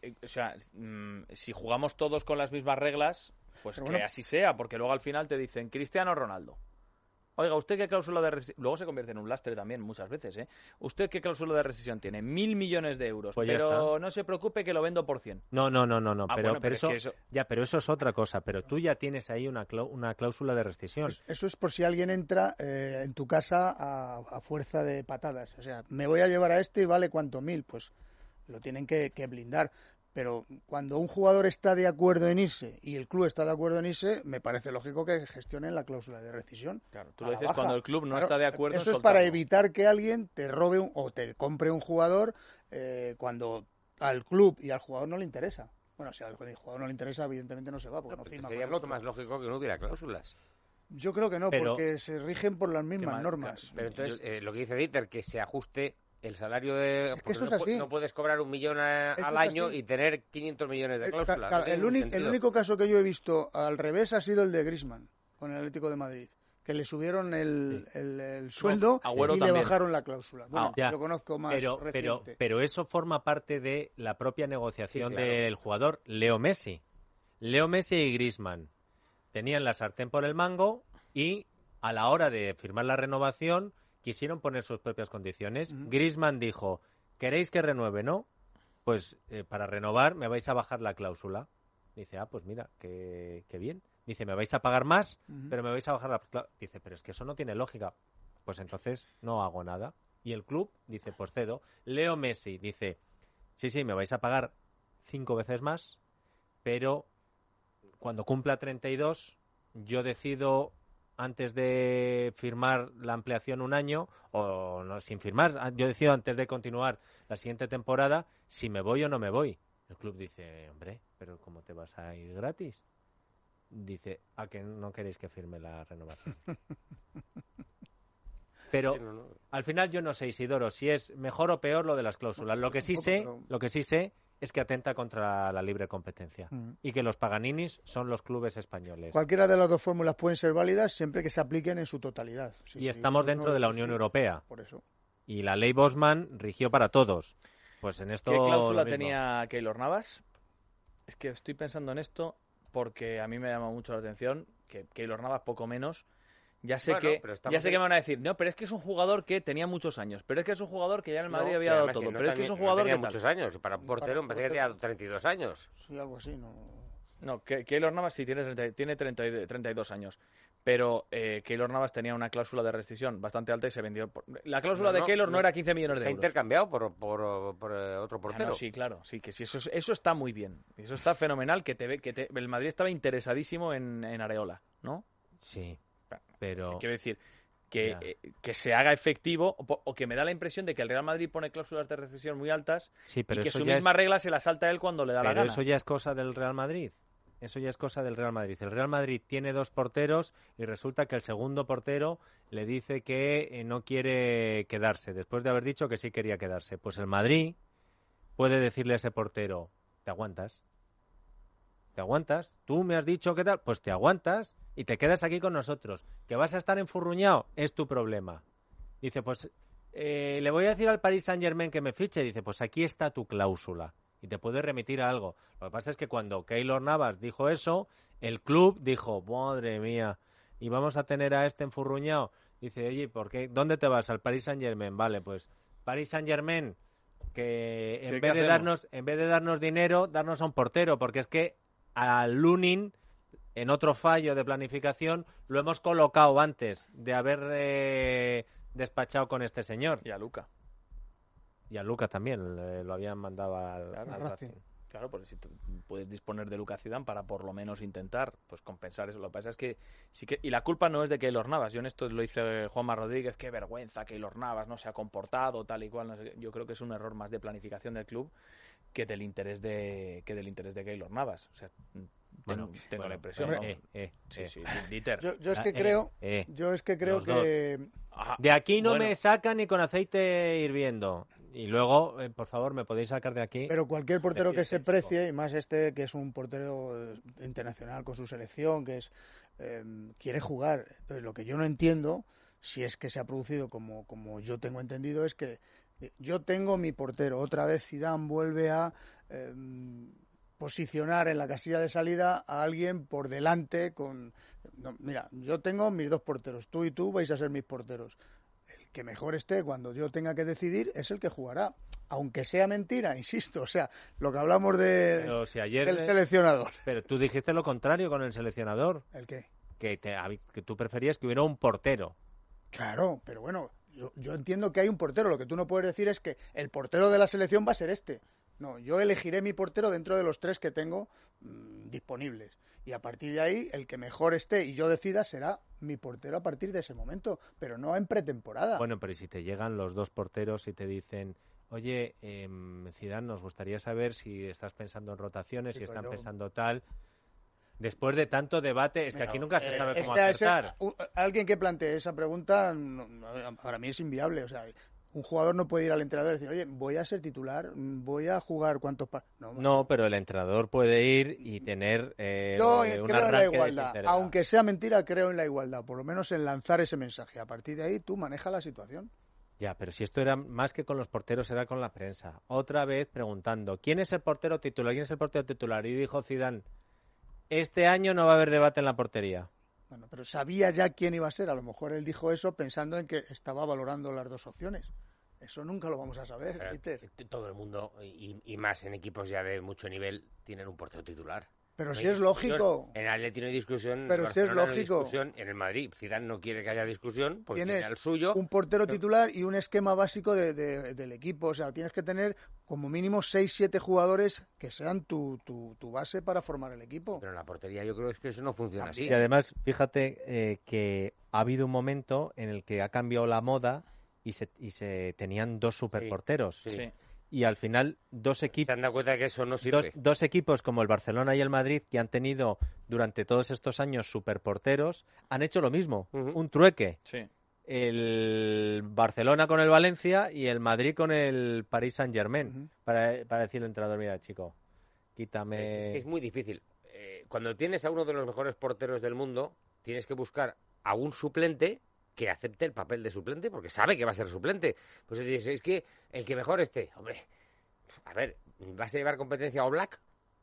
si jugamos todos con las mismas reglas, pues Pero que bueno. así sea, porque luego al final te dicen Cristiano Ronaldo. Oiga, ¿usted qué cláusula de rescisión? Luego se convierte en un lastre también muchas veces, ¿eh? ¿Usted qué cláusula de rescisión tiene? 1.000 millones de euros, Pues ya pero está. no se preocupe que lo vendo por 100. No, Ah, pero, bueno, pero es eso, que eso- pero eso es otra cosa, pero tú ya tienes ahí una cláusula de rescisión. Eso es por si alguien entra en tu casa a fuerza de patadas. O sea, me voy a llevar a este y vale cuánto, 1.000. Pues lo tienen que blindar. Pero cuando un jugador está de acuerdo en irse y el club está de acuerdo en irse, me parece lógico que gestionen la cláusula de rescisión. Claro, tú a lo la dices baja. cuando el club no Claro, está de acuerdo en Eso es para soltarlo. evitar que alguien te robe o te compre un jugador cuando al club y al jugador no le interesa. Bueno, si al jugador no le interesa, evidentemente no se va porque no firma con Sería el mucho otro. más lógico que no hubiera cláusulas. Yo creo que no, Pero- porque se rigen por las mismas normas. Pero entonces, lo que dice Dieter, que se ajuste el salario de... Es que porque eso es no, así. no puedes cobrar 1 millón Eso al es año así. y tener 500 millones de cláusulas. Claro, No tiene el ningún sentido. único caso que yo he visto al revés ha sido el de Griezmann con el Atlético de Madrid, que le subieron el sueldo Agüero y le también. bajaron la cláusula. Bueno, Ya, lo conozco más reciente. pero eso forma parte de la propia negociación Sí, claro. del jugador. Leo Messi y Griezmann tenían la sartén por el mango y a la hora de firmar la renovación quisieron poner sus propias condiciones. Griezmann dijo, ¿queréis que renueve, no? Pues para renovar me vais a bajar la cláusula. Dice, pues mira, qué bien. Dice, me vais a pagar más, pero me vais a bajar la cláusula. Dice, pero es que eso no tiene lógica. Pues entonces no hago nada. Y el club dice, pues cedo. Leo Messi dice, sí, me vais a pagar 5 veces más, pero cuando cumpla 32 yo decido antes de firmar la ampliación un año, o no, sin firmar, yo decido antes de continuar la siguiente temporada si me voy o no me voy. El club dice, hombre, pero ¿cómo te vas a ir gratis? Dice, ¿a que no queréis que firme la renovación? Pero al final yo no sé, Isidoro, si es mejor o peor lo de las cláusulas. Lo que sí sé es que atenta contra la libre competencia y que los Paganinis son los clubes españoles. Cualquiera de las dos fórmulas pueden ser válidas siempre que se apliquen en su totalidad. Sí, y estamos dentro de la Unión Europea. Por eso. Y la ley Bosman rigió para todos. Pues en esto ¿Qué cláusula tenía Keylor Navas? Es que estoy pensando en esto porque a mí me llama mucho la atención que Keylor Navas poco menos. Ya sé que me van a decir, no, pero es que es un jugador que tenía muchos años, pero es que es un jugador que ya en el Madrid había dado todo, pero es que es un jugador que tenía muchos años, para un portero me parece que tenía 32 años. Sí, algo así, No, Keylor Navas sí tiene 32 años, pero Keylor Navas tenía una cláusula de rescisión bastante alta y se vendió. La cláusula de Keylor no era 15 millones de euros. Se ha intercambiado por otro portero. Sí, claro, sí, que sí, eso está muy bien, eso está fenomenal, el Madrid estaba interesadísimo en Areola, ¿no? Sí. Pero quiero decir que se haga efectivo o que me da la impresión de que el Real Madrid pone cláusulas de rescisión muy altas y que su misma regla se la salta a él cuando le da la gana. Pero eso ya es cosa del Real Madrid. El Real Madrid tiene 2 porteros y resulta que el segundo portero le dice que no quiere quedarse, después de haber dicho que sí quería quedarse. Pues el Madrid puede decirle a ese portero, ¿te aguantas? ¿Te aguantas? ¿Tú me has dicho qué tal? Pues te aguantas y te quedas aquí con nosotros. ¿Que vas a estar enfurruñado? Es tu problema. Dice, pues le voy a decir al Paris Saint-Germain que me fiche. Dice, pues aquí está tu cláusula y te puede remitir a algo. Lo que pasa es que cuando Keylor Navas dijo eso, el club dijo, madre mía, y vamos a tener a este enfurruñado. Dice, oye, ¿por qué? ¿Dónde te vas? Al Paris Saint-Germain. Vale, pues Paris Saint-Germain, que en vez de darnos dinero, darnos a un portero, porque es que a Lunin, en otro fallo de planificación, lo hemos colocado antes de haber despachado con este señor. Y a Luca. Y a Luca también, lo habían mandado al Racing. Claro, porque si tú puedes disponer de Lucas Zidane para por lo menos intentar pues compensar eso. Lo que pasa es que sí que, y la culpa no es de Keylor Navas. Yo en esto lo dice Juanma Rodríguez, qué vergüenza, Keylor Navas no se ha comportado tal y cual. No sé, yo creo que es un error más de planificación del club que del interés de Keylor Navas. O sea, tengo la impresión. Sí, Dieter. Yo es que creo que de aquí no me sacan ni con aceite hirviendo. Y luego, por favor, me podéis sacar de aquí. Pero cualquier portero que se precie, y más que es un portero internacional con su selección, que es quiere jugar. Entonces, lo que yo no entiendo, si es que se ha producido como yo tengo entendido, es que yo tengo mi portero. Otra vez Zidane vuelve a posicionar en la casilla de salida a alguien por delante con... No, mira, yo tengo mis 2 porteros. Tú y tú vais a ser mis porteros. El que mejor esté cuando yo tenga que decidir es el que jugará. Aunque sea mentira, insisto. O sea, lo que hablamos del seleccionador. Pero tú dijiste lo contrario con el seleccionador. ¿El qué? Que tú preferías que hubiera un portero. Claro, pero bueno, yo entiendo que hay un portero. Lo que tú no puedes decir es que el portero de la selección va a ser este. No, yo elegiré mi portero dentro de los 3 que tengo disponibles. Y a partir de ahí, el que mejor esté y yo decida será mi portero a partir de ese momento, pero no en pretemporada. Bueno, pero ¿y si te llegan los 2 porteros y te dicen, oye, Zidane, nos gustaría saber si estás pensando en rotaciones, si están pensando tal... Después de tanto debate, es que aquí nunca se sabe cómo acertar. Alguien que plantee esa pregunta, para mí es inviable, o sea... Un jugador no puede ir al entrenador y decir, oye, voy a ser titular, voy a jugar cuántos partidos. No, pero el entrenador puede ir y tener yo creo en la igualdad. Aunque sea mentira, creo en la igualdad. Por lo menos en lanzar ese mensaje. A partir de ahí, tú manejas la situación. Ya, pero si esto era más que con los porteros, era con la prensa. Otra vez preguntando, ¿quién es el portero titular? ¿Quién es el portero titular? Y dijo Zidane, este año no va a haber debate en la portería. Bueno, pero sabía ya quién iba a ser. A lo mejor él dijo eso pensando en que estaba valorando las 2 opciones. Eso nunca lo vamos a saber, Peter. Todo el mundo, y más en equipos ya de mucho nivel, tienen un portero titular. Pero No si hay es discusión. lógico. En el Atleti no hay discusión. Pero en si es Barcelona no hay lógico. discusión, en el Madrid, Zidane no quiere que haya discusión porque Tienes tiene el suyo. un portero titular y un esquema básico del equipo. O sea, tienes que tener como mínimo 6-7 jugadores que sean tu base para formar el equipo. Pero en la portería yo creo que eso no funciona así. Y además, fíjate que ha habido un momento en el que ha cambiado la moda y se tenían dos superporteros. Sí. Y al final Se han dado cuenta de que eso no sirve. dos equipos como el Barcelona y el Madrid, que han tenido durante todos estos años superporteros, han hecho lo mismo, un trueque. Sí. El Barcelona con el Valencia y el Madrid con el Paris Saint-Germain, para decirle al entrenador, mira, chico, quítame... Es que es muy difícil. Cuando tienes a uno de los mejores porteros del mundo, tienes que buscar a un suplente que acepte el papel de suplente, porque sabe que va a ser suplente. Pues dices, es que el que mejor esté, hombre, a ver, ¿vas a llevar competencia a Oblak?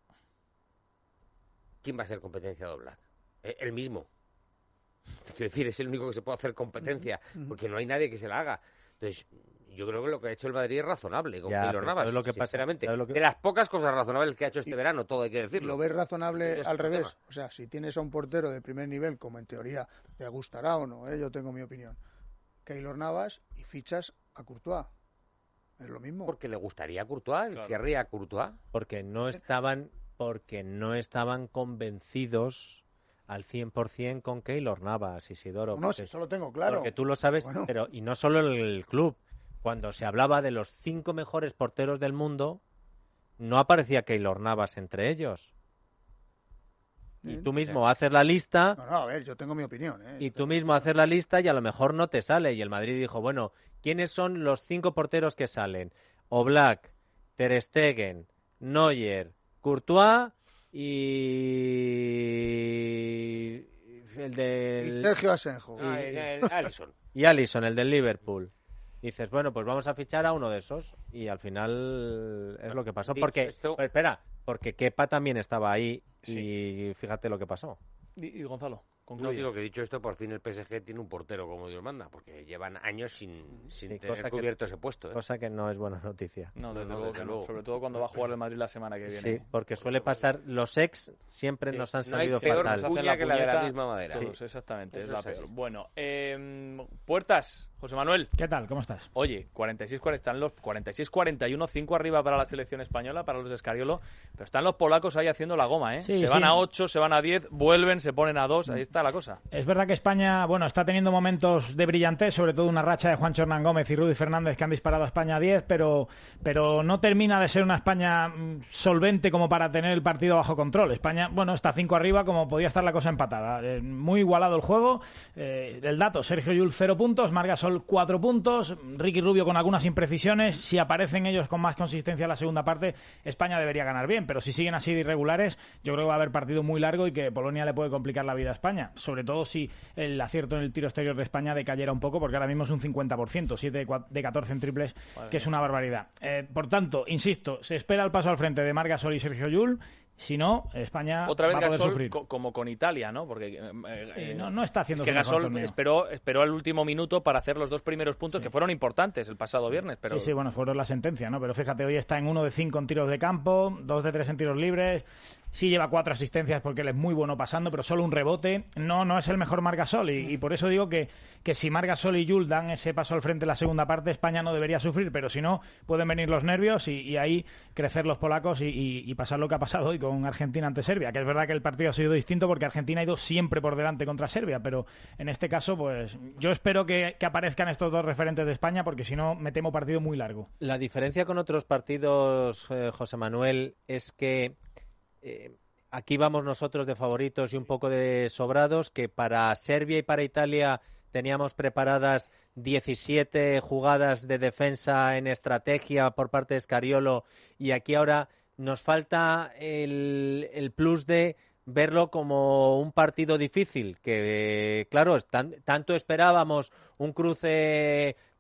¿Quién va a ser competencia de Oblak? Él mismo. Quiero decir, es el único que se puede hacer competencia, porque no hay nadie que se la haga. Entonces, yo creo que lo que ha hecho el Madrid es razonable con Keylor Navas, ¿sabes lo que pasa? sinceramente. ¿Sabes lo que- De las pocas cosas razonables que ha hecho este verano, todo hay que decirlo. ¿Lo ves razonable Es al un revés? tema. O sea, si tienes a un portero de primer nivel, como en teoría te gustará o no, yo tengo mi opinión, Keylor Navas, y fichas a Courtois. Es lo mismo. Porque le gustaría a Courtois, él querría a Courtois. Porque no estaban convencidos al 100% con Keylor Navas, Isidoro. No, si eso lo tengo claro. Porque tú lo sabes, Bueno. pero y no solo el club. Cuando se hablaba de los 5 mejores porteros del mundo, no aparecía Keylor Navas entre ellos. Y tú mismo haces la lista... No, a ver, yo tengo mi opinión. Y tú mismo haces la lista y a lo mejor no te sale. Y el Madrid dijo, bueno, ¿quiénes son los 5 porteros que salen? Oblak, Ter Stegen, Neuer, Courtois y... el del... Y Sergio Asenjo. Alisson. Y Alisson, el del Liverpool. Dices, bueno, pues vamos a fichar a uno de esos. Y al final es lo que pasó. Dicho Porque, esto- pues espera, porque Kepa también estaba ahí. Sí. Y fíjate lo que pasó. Y Gonzalo, No concluye. digo que dicho esto, por fin el PSG tiene un portero como Dios manda, porque llevan años sin tener cosa que- cubierto ese puesto. Cosa que no es buena noticia. No, desde No, luego desde que no. luego. Sobre todo cuando va a jugar el Madrid la semana que viene. Sí, porque suele pasar, los ex siempre nos han no hay salido peor fatal. Nos hacen cuña que la de la puñeta misma madera. Todos, Sí. exactamente, Eso es la es así. peor. Bueno, Puertas, José Manuel. ¿Qué tal? ¿Cómo estás? Oye, 46-41, 5 arriba para la selección española, para los de Scariolo, pero están los polacos ahí haciendo la goma, ¿eh? Sí, se van sí. a 8, se van a 10, vuelven, se ponen a 2, ahí está la cosa. Es verdad que España, bueno, está teniendo momentos de brillantez, sobre todo una racha de Juancho Hernán Gómez y Rudy Fernández que han disparado a España a 10, pero no termina de ser una España solvente como para tener el partido bajo control. España, bueno, está 5 arriba como podía estar la cosa empatada. Muy igualado el juego. El dato, Sergio Llull 0 puntos, Marc Gasol 4 puntos, Ricky Rubio con algunas imprecisiones. Si aparecen ellos con más consistencia en la segunda parte, España debería ganar bien, pero si siguen así de irregulares, yo creo que va a haber partido muy largo y que Polonia le puede complicar la vida a España, sobre todo si el acierto en el tiro exterior de España decayera un poco, porque ahora mismo es un 50%, 7 de 14 en triples, que es una barbaridad. Por tanto, insisto, se espera el paso al frente de Marc Gasol y Sergio Llull. Si no, España Otra vez va a poder Gasol sufrir. como con Italia, ¿no? Porque No está haciendo es que su mejor Gasol torneo. esperó al último minuto para hacer los 2 primeros puntos que fueron importantes el pasado viernes, pero Sí, bueno, fueron la sentencia, ¿no? Pero fíjate, hoy está en 1 de 5 en tiros de campo, 2 de 3 en tiros libres. Sí lleva 4 asistencias porque él es muy bueno pasando, pero solo un rebote. No es el mejor Marc Gasol y por eso digo que si Marc Gasol y Llull dan ese paso al frente en la segunda parte, España no debería sufrir, pero si no, pueden venir los nervios y ahí crecer los polacos y pasar lo que ha pasado hoy con Argentina ante Serbia, que es verdad que el partido ha sido distinto porque Argentina ha ido siempre por delante contra Serbia, pero en este caso, pues yo espero que aparezcan estos dos referentes de España, porque si no, me temo partido muy largo. La diferencia con otros partidos, José Manuel, es que aquí vamos nosotros de favoritos y un poco de sobrados, que para Serbia y para Italia teníamos preparadas 17 jugadas de defensa en estrategia por parte de Scariolo, y aquí ahora nos falta el plus de verlo como un partido difícil, que claro, tanto esperábamos un cruce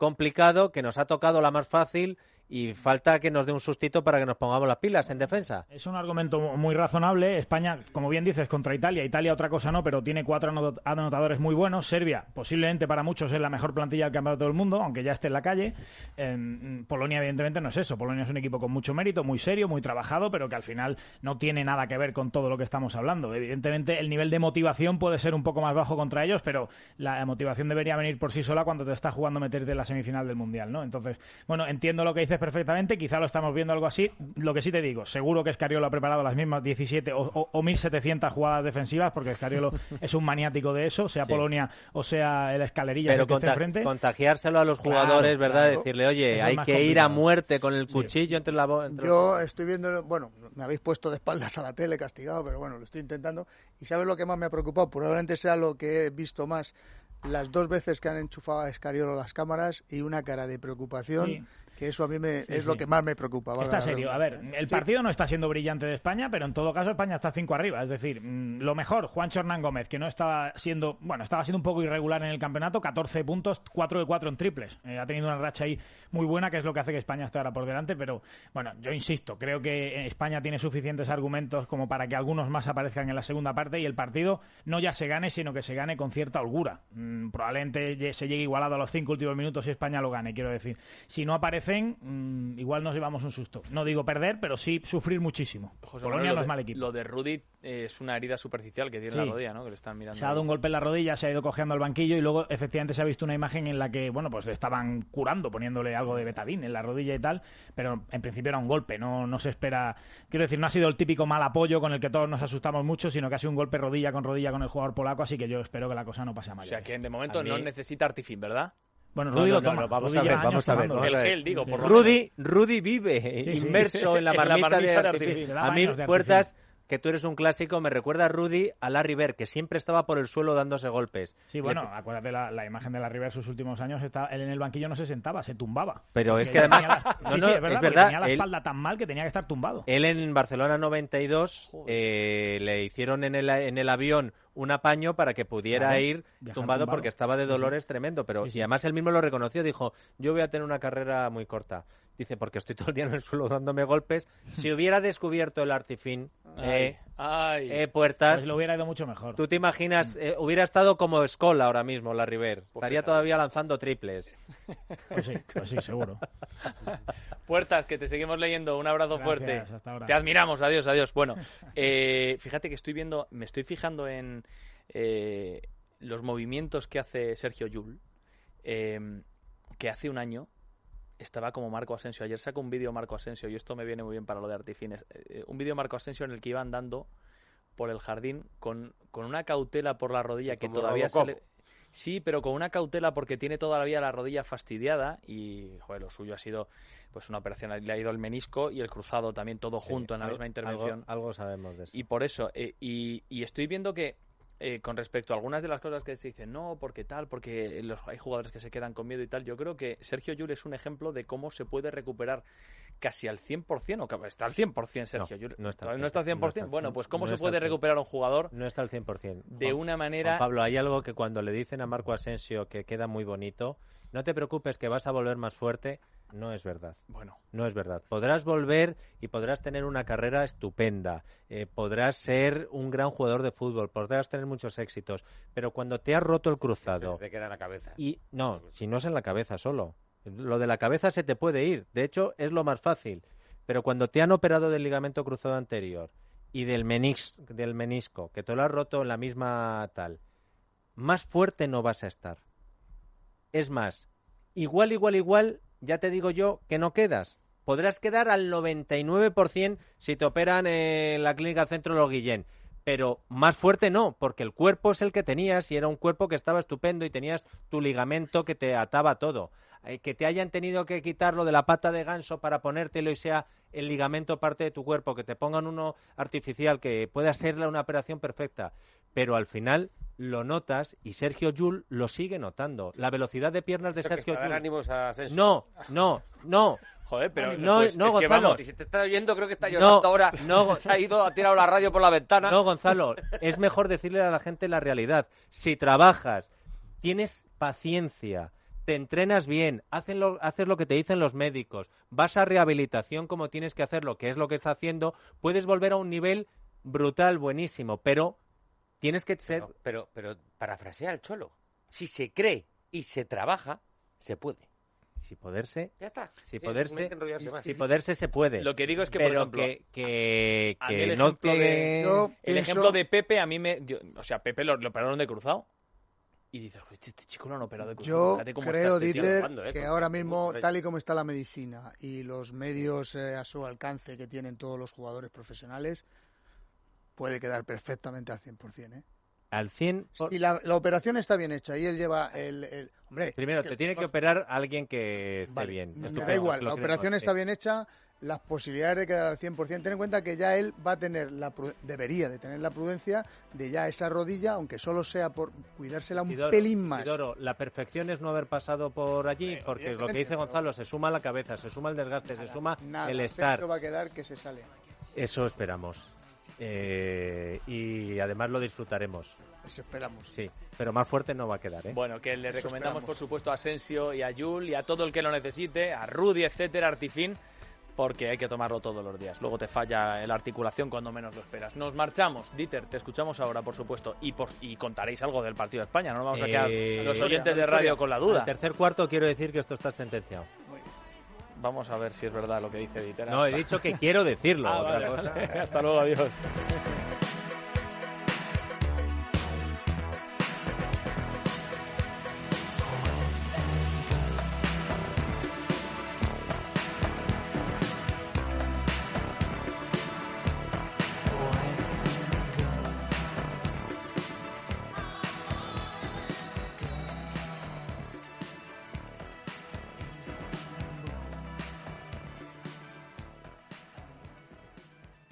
complicado, que nos ha tocado la más fácil y falta que nos dé un sustito para que nos pongamos las pilas en defensa. Es un argumento muy razonable. España, como bien dices, contra Italia. Italia otra cosa no, pero tiene 4 anotadores muy buenos. Serbia, posiblemente para muchos es la mejor plantilla del campeonato del mundo, aunque ya esté en la calle. Polonia, evidentemente, no es eso. Polonia es un equipo con mucho mérito, muy serio, muy trabajado, pero que al final no tiene nada que ver con todo lo que estamos hablando. Evidentemente, el nivel de motivación puede ser un poco más bajo contra ellos, pero la motivación debería venir por sí sola cuando te está jugando meterte en la semifinal del Mundial, ¿no? Entonces, bueno, entiendo lo que dices perfectamente, quizá lo estamos viendo algo así. Lo que sí te digo, seguro que Escariolo ha preparado las mismas 17 o 1.700 jugadas defensivas, porque Escariolo es un maniático de eso, sea Polonia o sea el Escalerilla, pero que esté enfrente. Contagiárselo a los jugadores, ¿verdad? Claro. Decirle, oye, Eso hay es más que ir complicado. a muerte con el cuchillo entre la boca. Yo estoy viendo, bueno, me habéis puesto de espaldas a la tele, castigado, pero bueno, lo estoy intentando. ¿Y sabes lo que más me ha preocupado? Probablemente sea lo que he visto más las 2 veces que han enchufado a Escariolo las cámaras y una cara de preocupación. Sí. Que eso a mí es lo que más me preocupa. Está serio. A ver, el partido no está siendo brillante de España, pero en todo caso España está 5 arriba. Es decir, lo mejor, Juancho Hernán Gómez, que no estaba siendo, estaba siendo un poco irregular en el campeonato, 14 puntos, 4 de 4 en triples. Ha tenido una racha ahí muy buena, que es lo que hace que España esté ahora por delante, pero bueno, yo insisto, creo que España tiene suficientes argumentos como para que algunos más aparezcan en la segunda parte y el partido no ya se gane, sino que se gane con cierta holgura. Probablemente se llegue igualado a los 5 últimos minutos y España lo gane, quiero decir. Si no aparecen, igual nos llevamos un susto. No digo perder, pero sí sufrir muchísimo. José Polonia Manuel, no es mal equipo. Lo de Rudy es una herida superficial que tiene en la rodilla, ¿no? Que le están mirando. Se ha dado un golpe en la rodilla, se ha ido cojeando al banquillo y luego efectivamente se ha visto una imagen en la que, pues le estaban curando, poniéndole algo de betadine en la rodilla y tal, pero en principio era un golpe, no se espera. Quiero decir, no ha sido el típico mal apoyo con el que todos nos asustamos mucho, sino que ha sido un golpe rodilla con el jugador polaco, así que yo espero que la cosa no pase a mayores. O sea que de momento no necesita Artifin, ¿verdad? Bueno, Rudy lo toma. Vamos Rudy a ver. El gel, digo, por lo Rudy vive inmerso en la marmita de Artifin. A mí, Puertas, que tú eres un clásico, me recuerda a Rudy a Larry Bird, que siempre estaba por el suelo dándose golpes. Sí, bueno, acuérdate la imagen de Larry Bird sus últimos años, él en el banquillo no se sentaba, se tumbaba. Pero es que además... es verdad, tenía la espalda tan mal que tenía que estar tumbado. Él en Barcelona 92 le hicieron en el avión un apaño para que pudiera ir tumbado porque estaba de dolores tremendo, pero y además él mismo lo reconoció, dijo, yo voy a tener una carrera muy corta. Dice, porque estoy todo el día en el suelo dándome golpes. Si hubiera descubierto el Artifin, Puertas... Pues lo hubiera ido mucho mejor. ¿Tú te imaginas? Hubiera estado como Skoll ahora mismo, Larry Bird. Estaría todavía lanzando triples. Pues sí, seguro. Puertas, que te seguimos leyendo. Un abrazo fuerte. Hasta ahora. Te admiramos. Adiós. Bueno, fíjate que me estoy fijando en los movimientos que hace Sergio Llull, que hace un año estaba como Marco Asensio. Ayer sacó un vídeo Marco Asensio y esto me viene muy bien para lo de Artifines. Un vídeo Marco Asensio en el que iba andando por el jardín con una cautela por la rodilla que todavía Sí, pero con una cautela porque tiene todavía la rodilla fastidiada y, lo suyo ha sido pues una operación. Le ha ido el menisco y el cruzado también todo junto en la misma intervención. Algo sabemos de eso. Y por eso, y estoy viendo que con respecto a algunas de las cosas que se dicen, porque hay jugadores que se quedan con miedo y tal, yo creo que Sergio Llull es un ejemplo de cómo se puede recuperar casi al 100%, o está al 100% Sergio Llull. No está al 100%. Bueno, pues cómo se puede recuperar un jugador. No está al 100%. De una manera... Juan Pablo, hay algo que cuando le dicen a Marco Asensio que queda muy bonito, no te preocupes que vas a volver más fuerte, no es verdad. Bueno. No es verdad. Podrás volver y podrás tener una carrera estupenda, podrás ser un gran jugador de fútbol, podrás tener muchos éxitos, pero cuando te has roto el cruzado... Te queda en la cabeza. Y no, si no es en la cabeza solo. Lo de la cabeza se te puede ir. De hecho, es lo más fácil. Pero cuando te han operado del ligamento cruzado anterior y del menisco, que te lo has roto en la misma tal, más fuerte no vas a estar. Es más, igual, ya te digo yo que no quedas. Podrás quedar al 99% si te operan en la clínica Centro Los Guillén. Pero más fuerte no, porque el cuerpo es el que tenías y era un cuerpo que estaba estupendo y tenías tu ligamento que te ataba todo. Que te hayan tenido que quitarlo de la pata de ganso para ponértelo y sea el ligamento parte de tu cuerpo, que te pongan uno artificial, que pueda ser una operación perfecta. Pero al final lo notas y Sergio Llull lo sigue notando. La velocidad de piernas de Sergio Llull... ánimos a Asensio. No. Joder, pero Gonzalo. Si te está oyendo, creo que está llorando ahora. Se ha tirado la radio por la ventana. No, Gonzalo, es mejor decirle a la gente la realidad. Si trabajas, tienes paciencia, te entrenas bien, haces lo que te dicen los médicos, vas a rehabilitación como tienes que hacerlo, que es lo que está haciendo, puedes volver a un nivel brutal, buenísimo, pero tienes que ser... Pero parafrasea al Cholo. Si se cree y se trabaja, se puede. Si poderse, ya está. Si poderse se puede. Lo que digo es que, pero por ejemplo, que el no ejemplo te... el ejemplo de Pepe a mí o sea, Pepe lo operaron de cruzado y dices, este chico lo han operado de cruzado. Yo creo, Dieter, que ahora mismo, tal y como está la medicina y los medios a su alcance que tienen todos los jugadores profesionales, puede quedar perfectamente al 100%, ¿eh? Al 100... Si la operación está bien hecha y él lleva Hombre... Primero, te tiene que operar alguien que esté bien. Me da igual, la operación está bien hecha, las posibilidades de quedar al 100%. Ten en cuenta que ya él va a tener debería de tener la prudencia de ya esa rodilla, aunque solo sea por cuidársela un pelín más. Isidoro, la perfección es no haber pasado por allí, porque lo que dice Gonzalo, se suma la cabeza, se suma el desgaste, se suma el estar. Eso va a quedar que se sale. Eso esperamos. Y además lo disfrutaremos. Eso esperamos. Sí, pero más fuerte no va a quedar, ¿eh? Bueno, que le recomendamos, por supuesto, a Asensio y a Yul y a todo el que lo necesite, a Rudy, etcétera, Artifin, porque hay que tomarlo todos los días. Luego te falla la articulación cuando menos lo esperas. Nos marchamos. Dieter, te escuchamos ahora, por supuesto, y contaréis algo del partido de España. No nos vamos a quedar los oyentes de radio con la duda. Al tercer cuarto quiero decir que esto está sentenciado. Vamos a ver si es verdad lo que dice Dieter. No, he dicho que quiero decirlo. Vale. Hasta luego, adiós.